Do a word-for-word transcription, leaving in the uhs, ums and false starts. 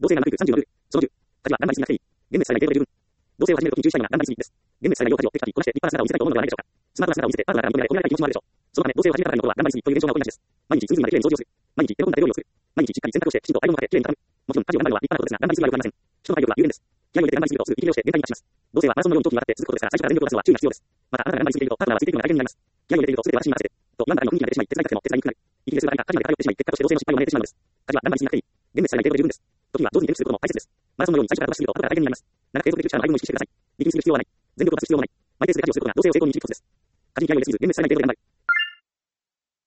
動性がなくさんじゅうのルール。そのじゅう。家事は何枚にするがいい。現熱さえない程度で十分。動性を始めるときに注意したいのが何枚にするです。現熱さえない用家事をテキパキこなして立派な姿を見せたいと思うのではないでしょうか。スマートな姿を見せてパートナーから認められ、褒められたい気持ちもあるでしょう。そのため、動性を始めたからにのことは何枚にするという現象が起こりがちです。毎日スムーズにまできれいに掃除をする。毎日喜んだ手料理をする。毎日しっかり洗濯をしてきちんとアイロンをかけきれいに畳む。もちろん家事を頑張るのは立派なことですが、頑張りすぎは良くありません。人の体力は有限です。気合を入れて頑張りすぎるとすぐ息切れをして限界に達します。動性はマラソンのように長期にわたって続くことですから、最初から全力を出すのは注意が必要です。また、あなたが頑張りすぎているとパートナーはついていくのが大変になります。気合を入れていると全て私に任せて、と言わんばかりの雰囲気が出てしまい、手伝いたくても手伝いにくくなる。息切れするあたりか家事まで偏ってしまい、結果として動性の失敗を招いてしまうのです。家事は頑張りすぎなくていい。現熱さえない程度で十分です。時には上手に手抜きすることも大切です。マラソンのように最初から飛ばしすぎると後から大変になります。長く継続できる力の配分を意識してください。力みすぎる必要はない。全力を出す必要もない。マイペースで家事をすることが動性を成功に導くコツです。家事に気合を入れすぎず、現熱さえない程度で頑張る。